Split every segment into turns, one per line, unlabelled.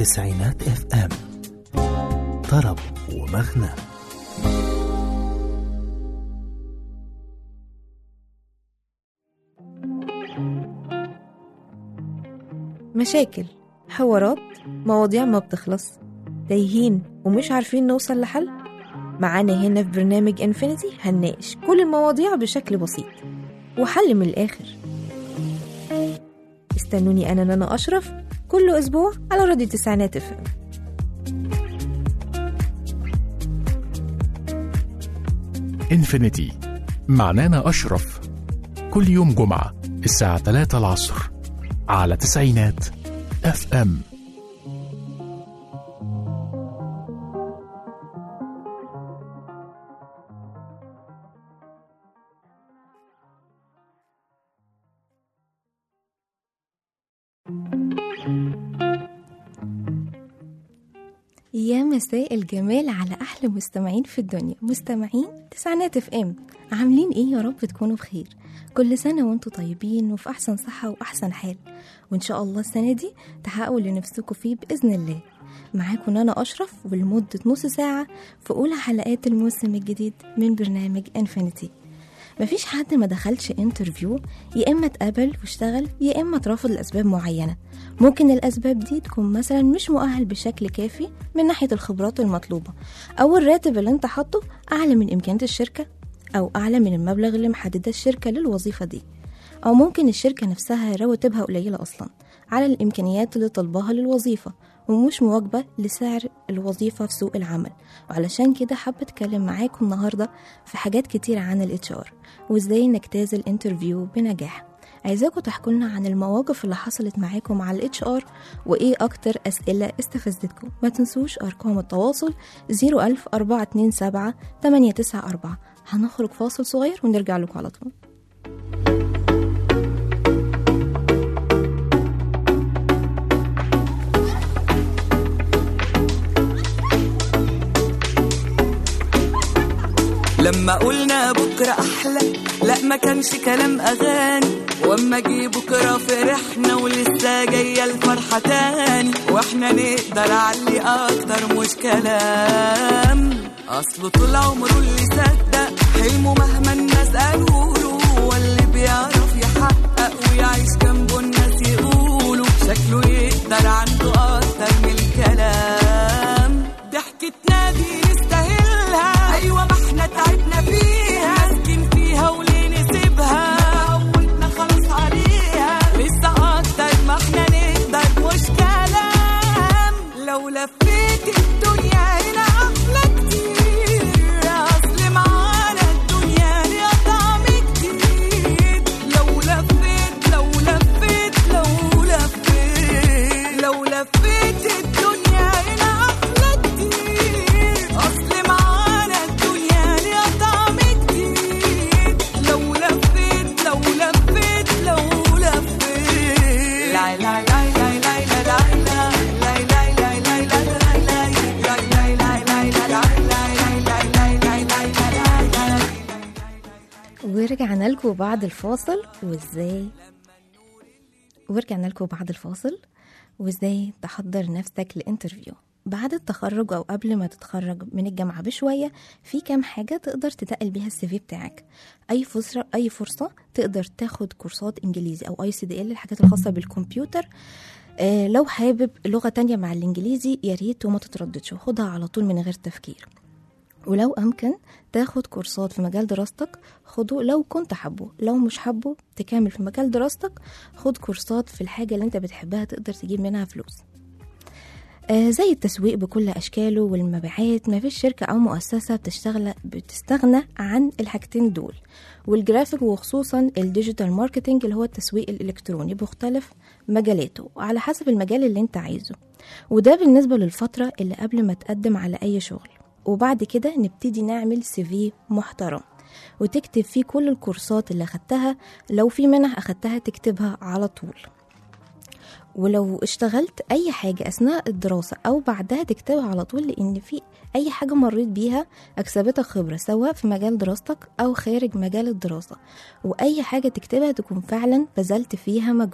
تسعينات اف ام، طرب ومغنى.
مشاكل، حوارات، مواضيع ما بتخلص، تايهين ومش عارفين نوصل لحل. معانا هنا في برنامج انفينيتي هنناقش كل المواضيع بشكل بسيط وحل من الآخر. استنوني أنا نانا أشرف كل أسبوع على راديو تسعينات اف ام.
انفينيتي مع نانا أشرف، كل يوم جمعة الساعة 3 العصر على تسعينات اف ام.
يا مساء الجمال على أحلى مستمعين في الدنيا، مستمعين تسعينات اف ام. عاملين ايه؟ يا رب تكونوا بخير. كل سنة وانتوا طيبين وفي أحسن صحة وأحسن حال، وإن شاء الله السنة دي تحققوا اللي نفسكوا فيه بإذن الله. معاكم نانا أشرف ولمدة نص ساعة في أولى حلقات الموسم الجديد من برنامج انفينيتي. مفيش حد ما دخلش انترفيو يا إما اتقبل واشتغل يا إما اترفض لأسباب معينة. ممكن الأسباب دي تكون مثلا مش مؤهل بشكل كافي من ناحية الخبرات المطلوبة، أو الراتب اللي انت حاطه أعلى من إمكانيات الشركة، أو أعلى من المبلغ اللي محددة الشركة للوظيفة دي، أو ممكن الشركة نفسها رواتبها قليلة أصلا على الإمكانيات اللي طلبها للوظيفة ومش مواكبة لسعر الوظيفة في سوق العمل. وعلشان كده حابة أتكلم معاكم النهاردة في حاجات كتيرة عن الHR وإزاي نجتاز الانترفيو بنجاح. عايزاكم تحكوا لنا عن المواقف اللي حصلت معاكم على الHR وإيه أكتر أسئلة استفزتكم. ما تنسوش أرقام التواصل 0104227 هنخرج فاصل صغير ونرجع لكم على طول.
لما قلنا بكرة أحلى، لا ما كانش كلام أغاني، واما جه بكرة فرحنا ولسه جاية الفرحة تاني، واحنا نقدر علي أكتر مش كلام. أصله طول عمره اللي صدق حلمه مهما الناس قالوله، واللي بيعرف يحقق ويعيش جنبه الناس يقولوا شكله يقدر عنده أكتر من الكلام. ضحكتنا دي نستاهلها، أيوة ما احنا تعبنا فيها، مسكين فيها وليه نسيبها، قولنا خلاص عليها، لسه أكتر ما احنا نقدر مش كلام. لو لفيت الدنيا هنا أحلى كتير، أصل معانا الدنيا ليها طعم جديد. لو لفيت لو لفيت لو لفيت لو لفيت الدنيا هنا أحلى كتير، أصل معانا الدنيا ليها طعم جديد. لو لفيت لو لفيت لو لفيت لا لا لا لا لا لا
ورجعنا لكم بعد الفاصل وازاي تحضر نفسك لانترفيو بعد التخرج او قبل ما تتخرج من الجامعة بشوية. في كام حاجة تقدر تتقل بيها السي في بتاعك. اي فرصة تقدر تاخد كورسات انجليزي او ICDL، الحاجات الخاصة بالكمبيوتر. لو حابب لغة تانية مع الانجليزي يا ريت وما تترددش، خدها على طول من غير تفكير. ولو أمكن تاخد كورسات في مجال دراستك خده لو كنت حبه، لو مش حبه تكمل في مجال دراستك خد كورسات في الحاجة اللي انت بتحبها تقدر تجيب منها فلوس. زي التسويق بكل أشكاله والمبيعات. ما فيش شركة أو مؤسسة بتستغنى عن الحاجتين دول، والجرافيك وخصوصا الديجيتال ماركتينج اللي هو التسويق الإلكتروني بمختلف مجالاته على حسب المجال اللي انت عايزه. وده بالنسبة للفترة اللي قبل ما تقدم على أي شغل. وبعد كده نبتدي نعمل CV محترم وتكتب فيه كل الكورسات اللي أخدتها، لو في منح أخدتها تكتبها على طول. ولو اشتغلت أي حاجة أثناء الدراسة أو بعدها تكتبها على طول، لأن في أي حاجة مريت بيها أكسبتك خبرة سواء في مجال دراستك أو خارج مجال الدراسة. وأي حاجة تكتبها تكون فعلا بذلت فيها مجهود.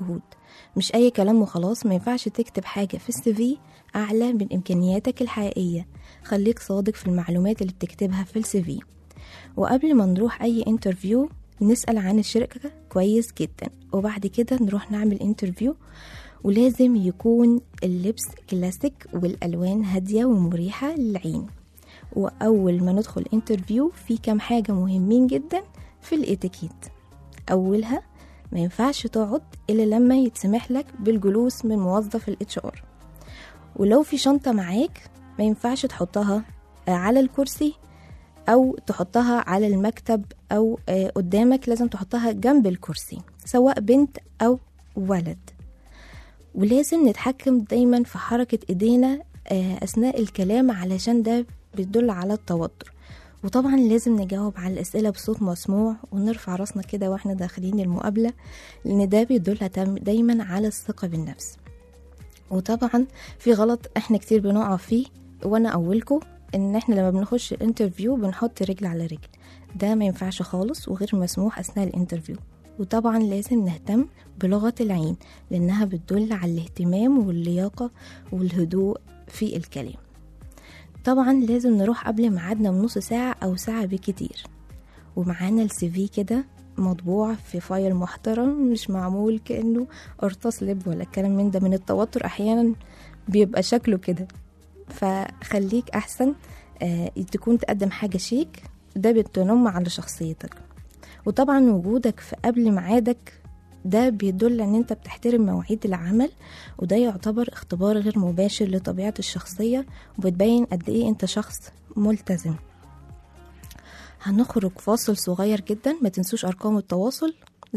مش أي كلام وخلاص. ما ينفعش تكتب حاجة في السي أعلى من إمكانياتك الحقيقية. خليك صادق في المعلومات اللي بتكتبها في السي. وقبل ما نروح أي انترفيو نسأل عن الشركة كويس جدا، وبعد كده نروح نعمل انترفيو. ولازم يكون اللبس كلاسيك والألوان هادية ومريحة للعين. وأول ما ندخل انترفيو في كام حاجة مهمين جدا في الاتيكيت. أولها ما ينفعش تقعد إلا لما يتسمح لك بالجلوس من موظف الHR. ولو في شنطة معاك ما ينفعش تحطها على الكرسي أو تحطها على المكتب أو قدامك، لازم تحطها جنب الكرسي سواء بنت أو ولد. ولازم نتحكم دايما في حركة إيدينا أثناء الكلام علشان ده بيدل على التوتر. وطبعا لازم نجاوب على الأسئلة بصوت مسموع ونرفع راسنا كده واحنا داخلين المقابلة، لأن ده بيدل دايما على الثقة بالنفس. وطبعا في غلط احنا كتير بنقع فيه، وانا اولكم ان احنا لما بنخش الانترفيو بنحط رجل على رجل. ده ما ينفعش خالص وغير مسموح اثناء الانترفيو. وطبعا لازم نهتم بلغة العين لانها بتدل على الاهتمام واللياقة والهدوء في الكلام. طبعا لازم نروح قبل ميعادنا بنص ساعة او ساعة بكتير، ومعانا السي كده مطبوع في فايل محترم، مش معمول كأنه قرطاس لب ولا الكلام من ده. من التوتر احيانا بيبقى شكله كده، فخليك احسن تكون تقدم حاجة شيك، ده بتنم على شخصيتك. وطبعا وجودك في قبل ميعادك ده بيدل ان انت بتحترم مواعيد العمل، وده يعتبر اختبار غير مباشر لطبيعة الشخصية، وبتبين قد ايه انت شخص ملتزم. هنخرج فاصل صغير جدا. ما تنسوش ارقام التواصل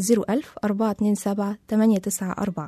01000-427-894.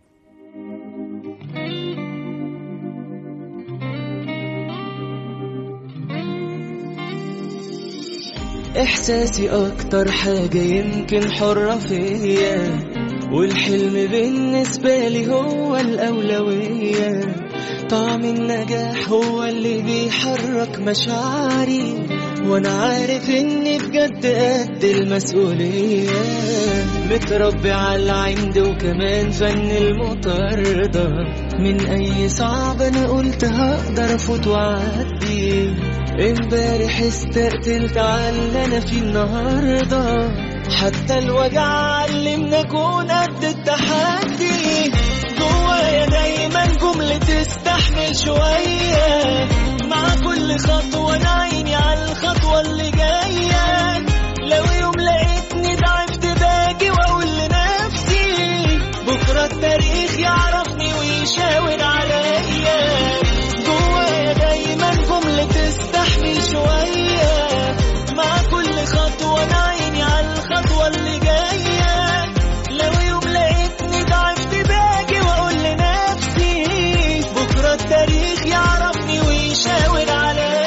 إحساسي أكتر حاجة يمكن حرة فيا، والحلم بالنسبة لي هو الأولوية. طعم النجاح هو اللي بيحرك مشاعري، وأنا عارف إني بجد قد المسؤولية. متربي على العند وكمان فن المطاردة، من أي صعب أنا قلت هقدر أفوت وأعدي. امبارح استقتلت على اللي انا فيه النهارده، حتى الوجع علمنا اكون قد التحدي. جوايا دايما جملة تستحمل شوية، مع كل خطوة انا عيني على الخطوة اللي جاية. لو يوم لقيتني ضعفت باجي واقول لنفسي بكرة التاريخ يعرفني ويشاور عليا. جوايا دايما جملة تستحمل شوية، مع كل خطوة أنا عيني على الخطوة اللي جاية. لو يوم لقيتني ضعفت باجي وأقول لنفسي بكرة التاريخ يعرفني ويشاور عليا.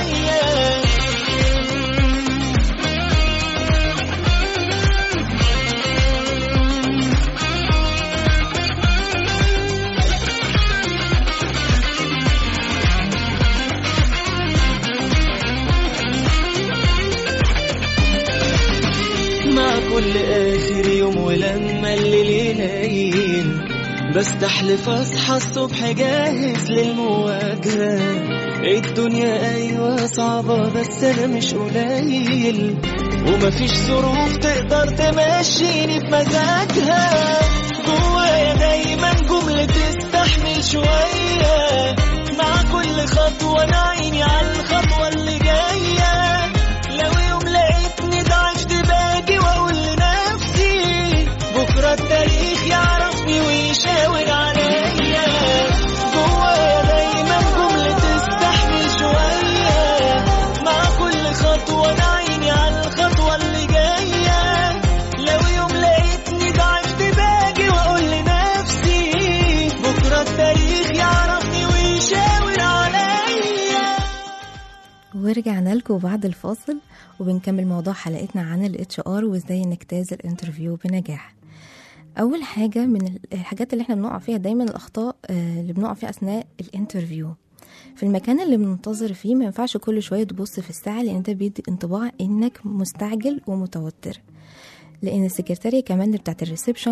كل آخر يوم ولما الليل يليل بستحلف أصحى الصبح جاهز للمواجهة. الدنيا أيوة صعبة بس أنا مش قليل، ومفيش ظروف تقدر تمشيني بمزاجها. جوايا دايما جملة تستحمل شوية، مع كل خطوة أنا عيني على الخطوة اللي جاية. لو يوم لقيتني ضعفت باجي وأقول لنفسي بكرة التاريخ يعرفني ويشاور عليا. جوايا دايما جملة تستحمل شوية، مع كل خطوة أنا عيني على الخطوة اللي جاية. لو يوم لقيتني ضعفت باجي وأقول لنفسي بكرة التاريخ يعرفني ويشاور عليا.
ورجعنا لكم بعد الفاصل وبنكمل موضوع حلقتنا عن الHR وازاي نجتاز الانترفيو بنجاح. اول حاجه من الحاجات اللي احنا بنقع فيها دايما الاخطاء اللي بنقع فيها اثناء الانترفيو في المكان اللي بننتظر فيه. ما ينفعش كل شويه تبص في الساعه لان ده بيدي انطباع انك مستعجل ومتوتر، لان السكرتاريه كمان بتاعت الريسبشن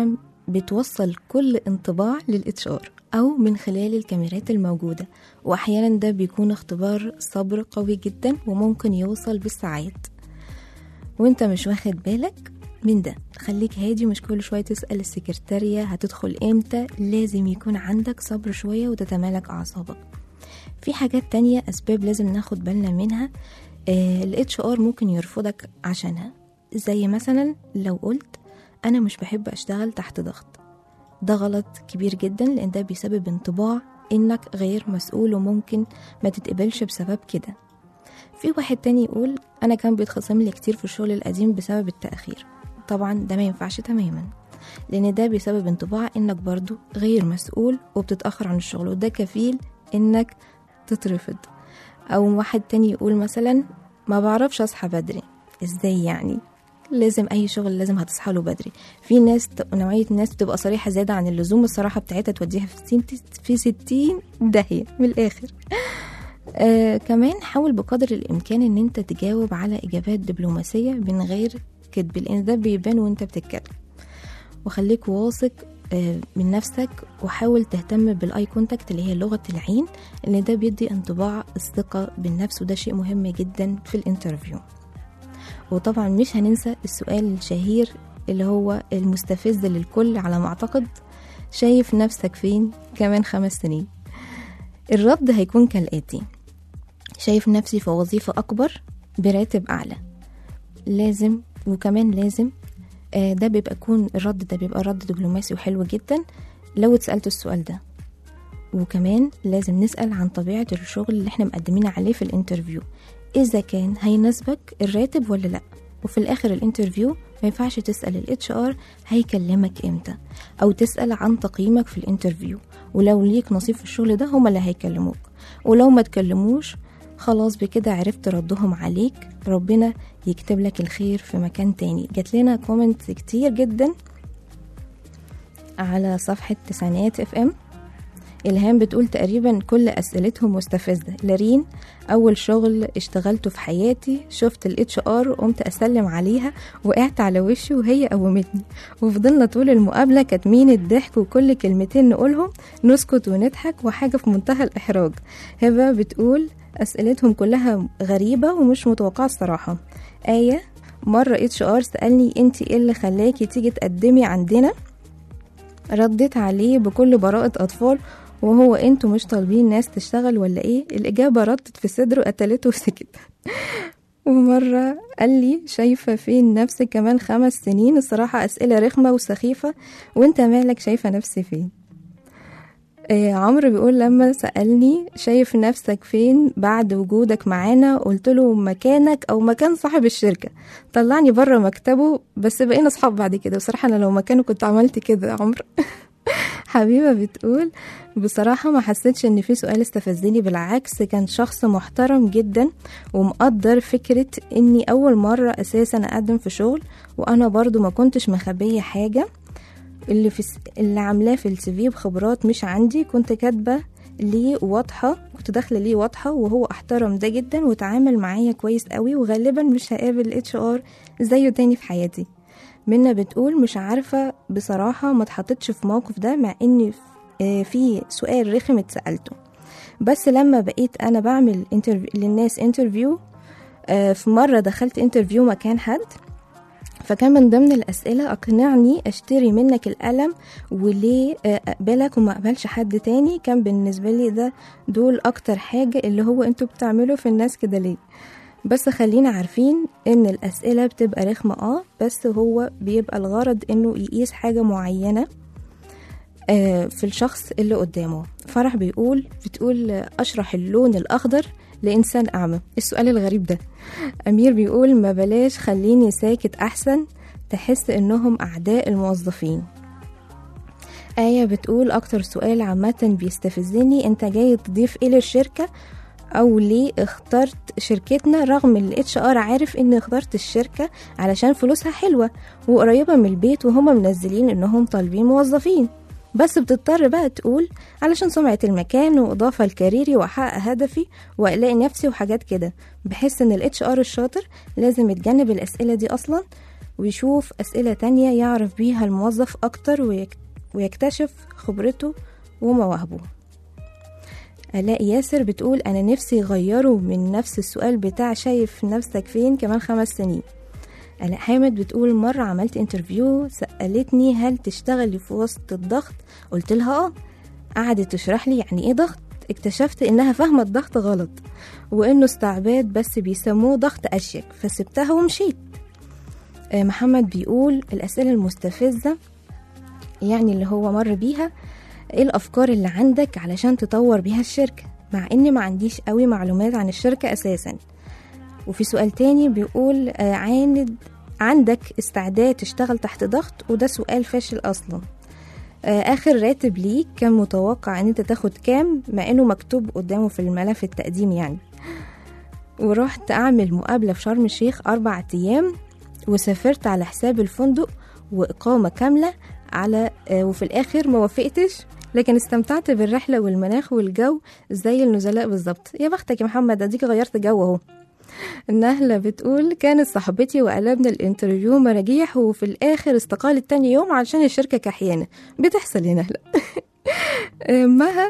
بتوصل كل انطباع للاتش ار او من خلال الكاميرات الموجودة، واحيانا ده بيكون اختبار صبر قوي جدا وممكن يوصل بالساعات وانت مش واخد بالك من ده. خليك هادي، مش كل شوية تسأل السكرتارية هتدخل امتى، لازم يكون عندك صبر شوية وتتمالك اعصابك. في حاجات تانية اسباب لازم ناخد بالنا منها الاتش ار ممكن يرفضك عشانها، زي مثلا لو قلت انا مش بحب اشتغل تحت ضغط. ده غلط كبير جدا، لان ده بيسبب انطباع انك غير مسؤول وممكن ما تتقبلش بسبب كده. في واحد تاني يقول انا كان بيتخصم لي كتير في الشغل القديم بسبب التأخير. طبعا ده ما ينفعش تماما، لان ده بيسبب انطباع انك برضو غير مسؤول وبتتأخر عن الشغل، وده كفيل انك تترفض. او واحد تاني يقول مثلا ما بعرفش اصحى بدري. ازاي يعني؟ لازم اي شغل لازم هتصحى له بدري. في ناس نوعية الناس بتبقى صريحة زيادة عن اللزوم، الصراحة بتاعتها توديها في 60 داهية من الاخر. كمان حاول بقدر الامكان ان انت تجاوب على اجابات دبلوماسية من غير كدب، لان ده بيبان وانت بتتكلم. وخليك واثق من نفسك، وحاول تهتم بالاي كونتاكت اللي هي لغة العين، لان ده بيدي انطباع الثقة بالنفس، وده شيء مهم جدا في الانترفيو. وطبعا مش هننسى السؤال الشهير اللي هو المستفز للكل على ما اعتقد، شايف نفسك فين كمان 5 سنين؟ الرد هيكون كالآتي: شايف نفسي في وظيفة أكبر براتب أعلى. لازم وكمان لازم ده بيبقى يكون الرد ده بيبقى رد دبلوماسي وحلو جدا لو اتسألت السؤال ده. وكمان لازم نسأل عن طبيعة الشغل اللي احنا مقدمين عليه في الانترفيو، إذا كان هيناسبك الراتب ولا لأ. وفي الآخر الانترفيو ما ينفعش تسأل الاتش ار هيكلمك امتى، أو تسأل عن تقييمك في الانترفيو، ولو ليك نصيب في الشغل ده هما اللي هيكلموك، ولو ما تكلموش خلاص بكده عرفت ردهم عليك، ربنا يكتب لك الخير في مكان تاني. جات لنا كومنت كتير جدا على صفحة تسعينات اف ام. إلهام بتقول تقريبا كل أسئلتهم مستفزة. لارين: أول شغل اشتغلته في حياتي شفت الاتش ار وقمت أسلم عليها، وقعت على وشي وهي قومتني، وفضلنا طول المقابلة كاتمين الضحك، وكل كلمتين نقولهم نسكت ونضحك، وحاجة في منتهى الإحراج. هبة بتقول أسئلتهم كلها غريبة ومش متوقعة الصراحة. آية: مرة اتش ار سألني انتي ايه اللي خلاكي تيجي تقدمي عندنا؟ ردت عليه بكل براءة أطفال، وهو انتوا مش طالبين ناس تشتغل ولا ايه؟ الإجابة ردت في صدره قتلته وسكت. ومرة قال لي شايفة فين نفسك كمان 5 سنين؟ الصراحة أسئلة رخمة وسخيفة، وانت مالك شايفة نفسي فين؟ عمرو بيقول لما سألني شايف نفسك فين بعد وجودك معانا، قلت له مكانك او مكان صاحب الشركة، طلعني بره مكتبه، بس بقينا اصحاب بعد كده. بصراحة انا لو مكانه كنت عملت كده يا عمرو. حبيبة بتقول بصراحة ما حسيتش ان في سؤال استفزني، بالعكس كان شخص محترم جدا ومقدر فكرة اني اول مرة اساسا اقدم في شغل، وانا برضو ما كنتش مخبية حاجة اللي عاملاه في السي في بخبرات مش عندي، كنت كاتبة ليه واضحة، كنت داخلة ليه واضحة، وهو احترم ده جدا وتعامل معايا كويس قوي، وغالبا مش هقابل اتش ار زيه تاني في حياتي. منى بتقول مش عارفة بصراحة، ما اتحطتش في موقف ده، مع ان في سؤال رخم اتسألته، بس لما بقيت انا بعمل للناس انترفيو، في مرة دخلت انترفيو مكان حد، فكان من ضمن الأسئلة أقنعني أشتري منك القلم وليه أقبلك وما أقبلش حد تاني. كان بالنسبة لي دول أكتر حاجة اللي هو أنتوا بتعملوا في الناس كده ليه؟ بس خلينا عارفين إن الأسئلة بتبقى رخمة بس هو بيبقى الغرض إنه يقيس حاجة معينة في الشخص اللي قدامه. فرح بتقول أشرح اللون الأخضر لإنسان أعمى. السؤال الغريب ده. أمير بيقول ما بلاش، خليني ساكت أحسن، تحس إنهم أعداء الموظفين. آية بتقول أكتر سؤال عامة بيستفزني، أنت جاي تضيف إيه للشركة، أو ليه اخترت شركتنا، رغم الاتش ار عارف إن اخترت الشركة علشان فلوسها حلوة وقريبة من البيت، وهم منزلين إنهم طالبين موظفين، بس بتضطر بقى تقول علشان سمعة المكان وإضافة لكاريري وأحقق هدفي وألاقي نفسي وحاجات كده. بحس إن الاتش ار الشاطر لازم يتجنب الأسئلة دي أصلا، ويشوف أسئلة تانية يعرف بيها الموظف أكتر ويكتشف خبرته ومواهبه. آلاء ياسر بتقول أنا نفسي يغيروا من نفس السؤال بتاع شايف نفسك فين كمان 5 سنين. آلاء حامد بتقول مرة عملت انترفيو، سألتني هل تشتغلي في وسط الضغط؟ قلت لها قعدت تشرح لي يعني ايه ضغط، اكتشفت انها فاهمة الضغط غلط وانه استعباد بس بيسموه ضغط اشيك، فسبتها ومشيت. محمد بيقول الأسئلة المستفزة يعني اللي هو مر بيها، ايه الأفكار اللي عندك علشان تطور بيها الشركة، مع اني ما عنديش قوي معلومات عن الشركة اساسا. وفي سؤال تاني بيقول عندك استعداد تشتغل تحت ضغط، وده سؤال فاشل اصلا. اخر راتب ليك كان متوقع ان انت تاخد كام، مع انه مكتوب قدامه في الملف التقديم يعني. ورحت اعمل مقابلة في شرم الشيخ 4 أيام، وسافرت على حساب الفندق وإقامة كاملة على وفي الآخر ما وافقتش، لكن استمتعت بالرحلة والمناخ والجو زي النزلاء بالظبط. يا بختك يا محمد، اديك غيرت جو اهو. النهلة بتقول كانت صاحبتي وقلبنا الانترفيو مراجيح، وفي الآخر استقالت تاني يوم علشان الشركة كحيانة. بتحصل يا نهلة. مها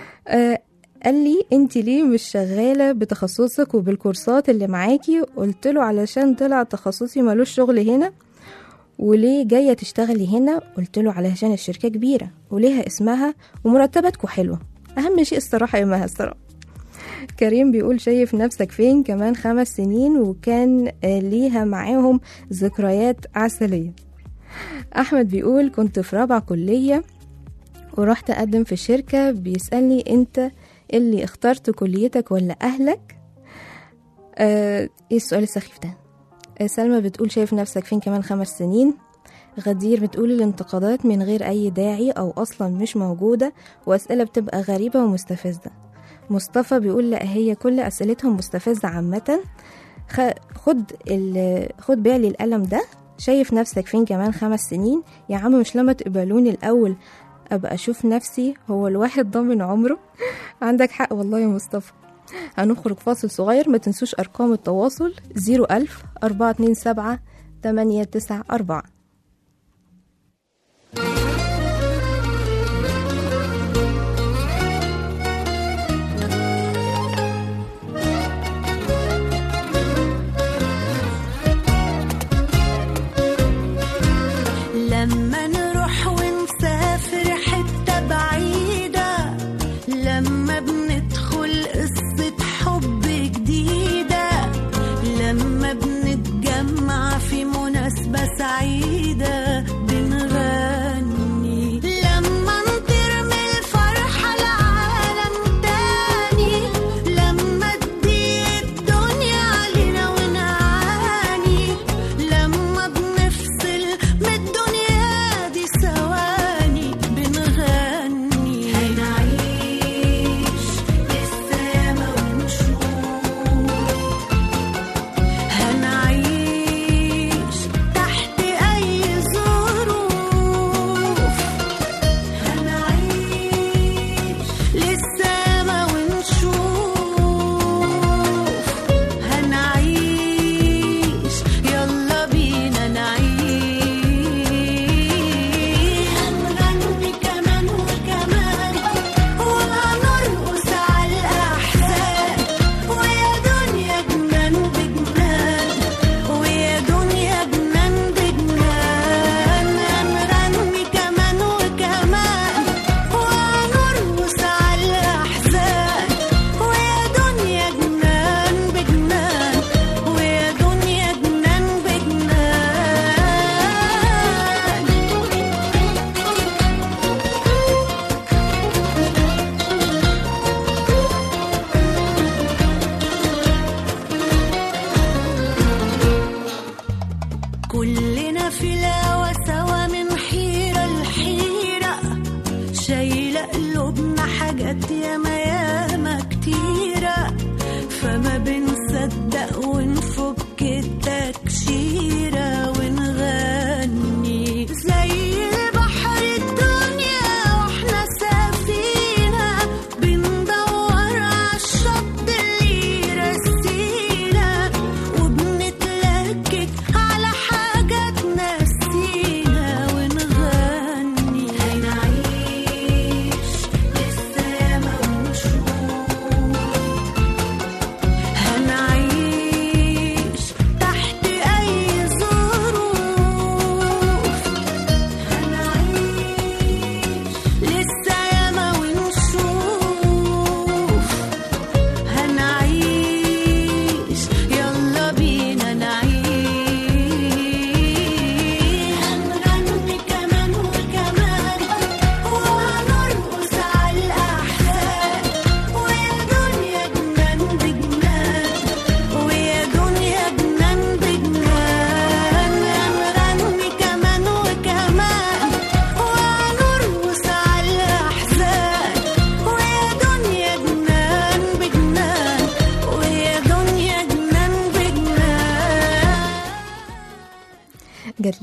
قال لي انت ليه مش شغالة بتخصصك وبالكورسات اللي معاكي؟ قلت له علشان طلع تخصصي ملوش شغل هنا. وليه جاية تشتغلي هنا؟ قلت له علشان الشركة كبيرة وليها اسمها ومرتباتكم حلوة، أهم شيء الصراحة يا مها الصراحة. كريم بيقول شايف نفسك فين كمان 5 سنين، وكان ليها معاهم ذكريات عسلية. أحمد بيقول كنت في 4 كلية ورحت أقدم في الشركة، بيسألني أنت اللي اخترت كليتك ولا أهلك؟ ايه السؤال السخيف ده؟ سلمى بتقول شايف نفسك فين كمان 5 سنين. غدير بتقول الانتقادات من غير أي داعي أو أصلا مش موجودة، وأسئلة بتبقى غريبة ومستفزة. مصطفى بيقول لا هي كل أسئلتهم مستفزة عامة. خد بالي القلم ده، شايف نفسك فين كمان 5 سنين؟ يا عم مش لما تقبلوني الأول أبقى أشوف نفسي، هو الواحد ضامن عمره؟ عندك حق والله يا مصطفى. هنخرج فاصل صغير، ما تنسوش أرقام التواصل 01000 427 894.
لما نروح ونسافر حتة بعيدة، لما بندخل قصة حب جديدة، لما بنتجمع في مناسبة سعيدة،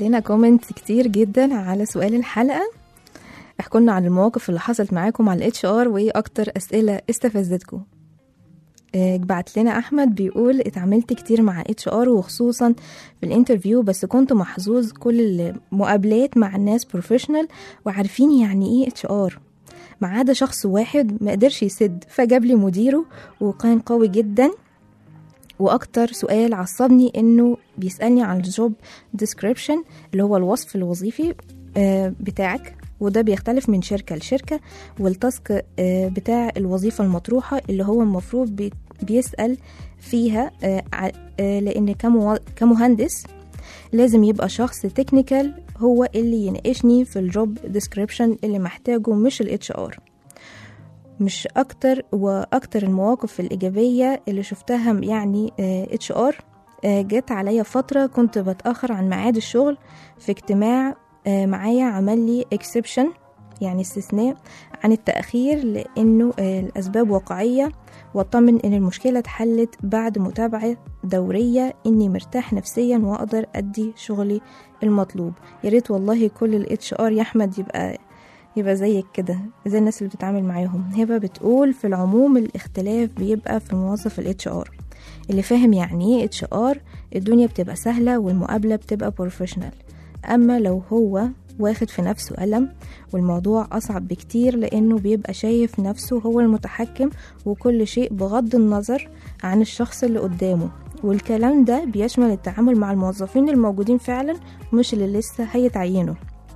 لنا كومنت كتير جدا على سؤال الحلقة. احكوا لنا عن المواقف اللي حصلت معاكم على الاتش ار وايه اكتر اسئلة استفزتكم. بعت لنا احمد بيقول اتعاملت كتير مع اتش ار وخصوصا في الانترفيو، بس كنت محظوظ كل المقابلات مع الناس بروفيشنال وعارفين يعني ايه اتش ار، ما عدا شخص واحد ما قدرش يسد فجاب لي مديره وكان قوي جدا. واكتر سؤال عصبني انه بيسألني عن الجوب ديسكريبشن اللي هو الوصف الوظيفي بتاعك، وده بيختلف من شركة لشركة، والتاسك بتاع الوظيفة المطروحة اللي هو المفروض بيسأل فيها، لأن كمهندس لازم يبقى شخص تكنيكال هو اللي يناقشني في الجوب ديسكريبشن اللي محتاجه، مش الاتش ار. مش أكتر. وأكتر المواقف الإيجابية اللي شفتها يعني اتش ار، جت عليا فترة كنت بتأخر عن ميعاد الشغل في اجتماع معايا، عمل لي اكسبشن يعني استثناء عن التأخير لأنه الأسباب واقعية، واطمن إن المشكلة اتحلت بعد متابعة دورية، إني مرتاح نفسيا وأقدر أدي شغلي المطلوب. ياريت والله كل الاتش ار يا أحمد يبقى زيك كده، زي الناس اللي بتتعامل معاهم. هبة بتقول في العموم الاختلاف بيبقى في موظف الاتش ار اللي فاهم يعني ايه اتش ار، الدنيا بتبقى سهلة والمقابلة بتبقى بروفيشنال. أما لو هو واخد في نفسه قلم والموضوع أصعب بكتير، لأنه بيبقى شايف نفسه هو المتحكم وكل شيء بغض النظر عن الشخص اللي قدامه. والكلام ده بيشمل التعامل مع الموظفين الموجودين فعلا مش اللي لسه هيتعينوا.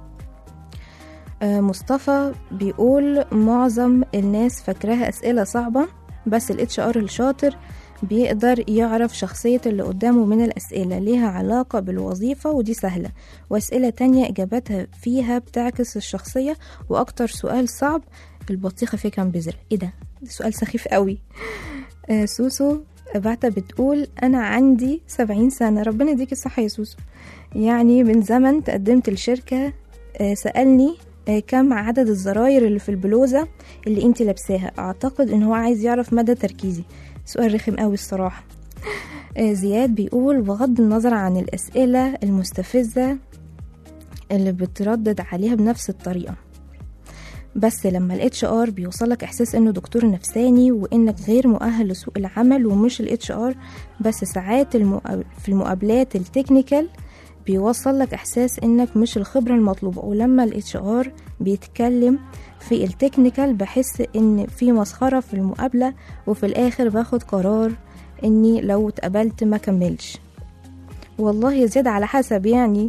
مصطفى بيقول معظم الناس فاكراها أسئلة صعبة، بس الاتش ار الشاطر بيقدر يعرف شخصية اللي قدامه من الأسئلة ليها علاقة بالوظيفة، ودي سهلة، وأسئلة تانية إجاباتها فيها بتعكس الشخصية. وأكتر سؤال صعب البطيخة فيه كام بذرة. إيه ده سؤال سخيف قوي. سوسو بعتها بتقول أنا عندي 70 سنة، ربنا يديك الصحة يا سوسو، يعني من زمن تقدمت لشركة سألني كم عدد الزراير اللي في البلوزة اللي انت لابساها، أعتقد إن هو عايز يعرف مدى تركيزي. سؤال رخم قوي الصراحة. زياد بيقول بغض النظر عن الأسئلة المستفزة اللي بتردد عليها بنفس الطريقة، بس لما الاتش ار بيوصلك احساس انه دكتور نفساني وانك غير مؤهل لسوق العمل ومش الاتش ار بس، ساعات في المقابلات التكنيكال بيوصل لك احساس انك مش الخبرة المطلوبة. ولما الاتش ار بيتكلم في التكنيكال بحس ان في مسخرة في المقابلة، وفي الاخر باخد قرار اني لو اتقبلت ما كملش. والله يزيد على حسب يعني.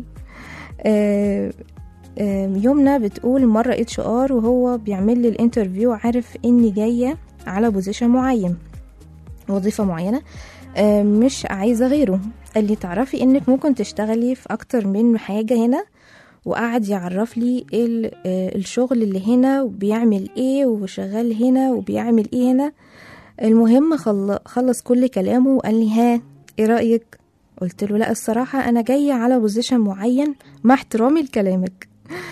يومنا بتقول مرة اتش ار وهو بيعمل لي الانترفيو عارف اني جاية على بوزيشن معين، وظيفة معينة مش عايزة غيره. قال لي تعرفي انك ممكن تشتغلي في اكتر من حاجة هنا، وقعد يعرف لي الشغل اللي هنا وبيعمل ايه، وشغال هنا وبيعمل ايه هنا. المهم خلص كل كلامه وقال لي ها ايه رأيك؟ قلت له لا الصراحة انا جاية على بوزيشن معين مع احترامي لكلامك.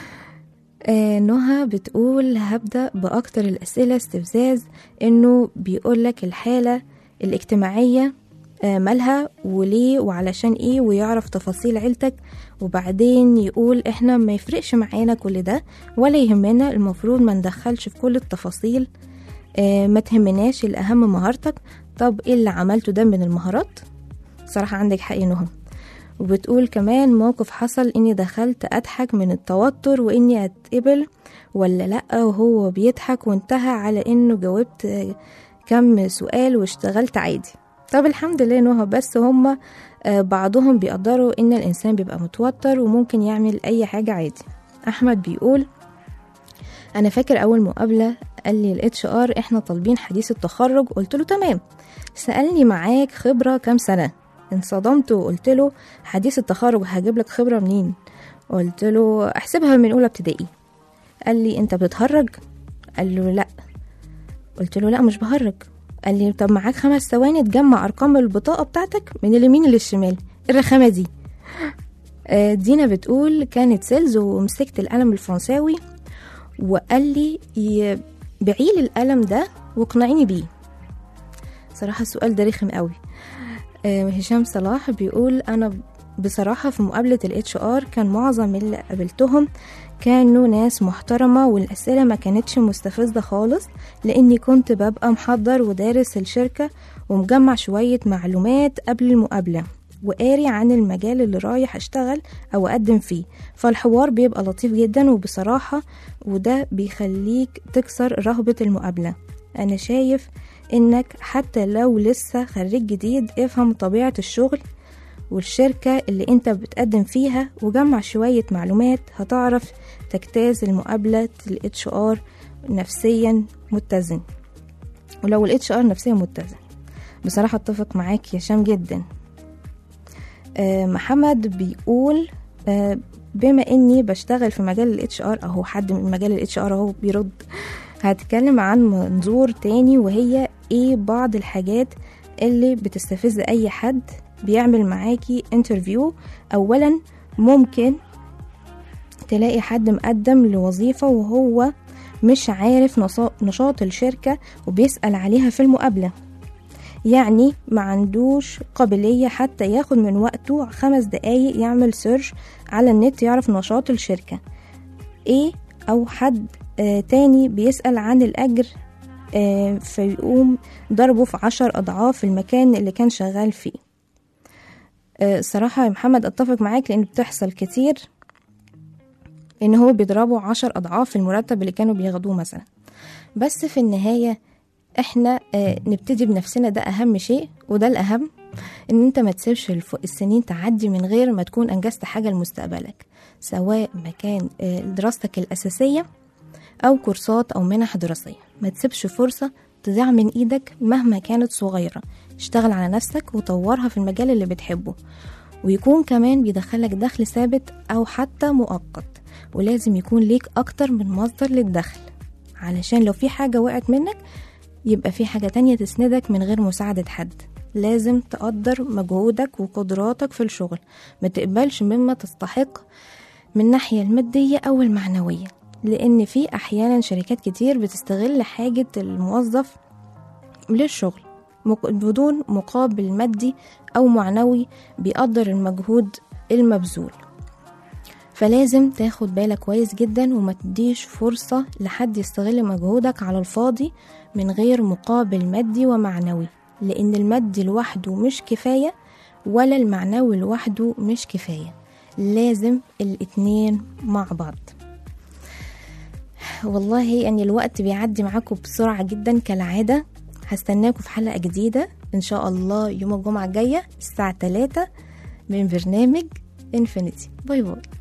نهى بتقول هبدأ بأكتر الأسئلة استفزاز، انه بيقولك الحالة الاجتماعية مالها وليه وعلشان ايه، ويعرف تفاصيل عيلتك، وبعدين يقول احنا ما يفرقش معانا كل ده ولا يهمنا، المفروض ما ندخلش في كل التفاصيل، ما تهمناش، الأهم مهارتك. طب ايه اللي عملته ده من المهارات؟ صراحة عندك حق يا نهى. وبتقول كمان موقف حصل اني دخلت اضحك من التوتر واني اتقبل ولا لا، وهو بيضحك، وانتهى على انه جاوبت كم سؤال واشتغلت عادي. طب الحمد لله نهى. بس هم بعضهم بيقدروا ان الانسان بيبقى متوتر وممكن يعمل اي حاجة عادي. احمد بيقول انا فاكر اول مقابلة قال لي الاتش ار احنا طالبين حديث التخرج، قلت له تمام. سألني معاك خبرة كام سنة؟ انصدمت وقلت له حديث التخرج هجيب لك خبرة منين؟ قلت له احسبها من اولى ابتدائي. قال لي انت بتهرج؟ قال له لا. قلت له لا مش بهرج. قال لي طب معاك 5 ثواني تجمع ارقام البطاقة بتاعتك من اليمين للشمال. الرخامة دي. دينا بتقول كانت سيلز ومسكت القلم الفرنساوي وقال لي بعيل القلم ده واقنعيني بيه. صراحة السؤال ده رخم قوي. هشام صلاح بيقول بصراحة في مقابلة ال HR كان معظم اللي قابلتهم كانوا ناس محترمة، والأسئلة ما كانتش مستفزة خالص، لأني كنت ببقى محضر ودارس الشركة ومجمع شوية معلومات قبل المقابلة، وقاري عن المجال اللي رايح أشتغل أو أقدم فيه، فالحوار بيبقى لطيف جدا وبصراحة، وده بيخليك تكسر رهبة المقابلة. أنا شايف إنك حتى لو لسه خريج جديد افهم طبيعة الشغل والشركة اللي انت بتقدم فيها، وجمع شوية معلومات هتعرف تجتاز المقابلة ال HR نفسيا متزن. ولو ال HR نفسيا متزن بصراحة اتفق معاك يا هشام جدا. محمد بيقول بما اني بشتغل في مجال ال HR، اهو حد من مجال ال HR اهو بيرد، هتكلم عن منظور تاني، وهي ايه بعض الحاجات اللي بتستفز اي حد بيعمل معاكي انترفيو. اولا ممكن تلاقي حد مقدم لوظيفة وهو مش عارف نشاط الشركة وبيسأل عليها في المقابلة، يعني ما عندوش قابلية حتى ياخد من وقته 5 دقايق يعمل سيرش على النت يعرف نشاط الشركة ايه، او حد تاني بيسأل عن الأجر فيقوم ضربه في 10 أضعاف المكان اللي كان شغال فيه. صراحة يا محمد اتفق معاك، لأن بتحصل كتير ان هو بيضربوا 10 أضعاف المرتب اللي كانوا بياخدوه مثلا. بس في النهاية احنا نبتدي بنفسنا، ده أهم شيء، وده الأهم، ان انت ما تسيبش السنين تعدي من غير ما تكون أنجزت حاجة لمستقبلك، سواء مكان دراستك الأساسية أو كورسات أو منح دراسية. ما تسيبش فرصة تضيع من إيدك مهما كانت صغيرة. اشتغل على نفسك وطورها في المجال اللي بتحبه، ويكون كمان بيدخلك دخل ثابت أو حتى مؤقت، ولازم يكون ليك أكتر من مصدر للدخل، علشان لو في حاجة وقعت منك يبقى في حاجة تانية تسندك من غير مساعدة حد. لازم تقدر مجهودك وقدراتك في الشغل، ما تقبلش مما تستحق من ناحية المادية أو المعنوية، لأن في أحيانا شركات كتير بتستغل حاجة الموظف للشغل بدون مقابل مادي أو معنوي بيقدر المجهود المبذول. فلازم تاخد بالك كويس جدا وما تديش فرصة لحد يستغل مجهودك على الفاضي من غير مقابل مادي ومعنوي، لأن المادي لوحده مش كفاية ولا المعنوي لوحده مش كفاية، لازم الاتنين مع بعض. والله يعني الوقت بيعدي معاكم بسرعة جدا كالعادة. هستناكم في حلقة جديدة إن شاء الله يوم الجمعة الجاية الساعة 3 من برنامج انفينيتي. باي باي.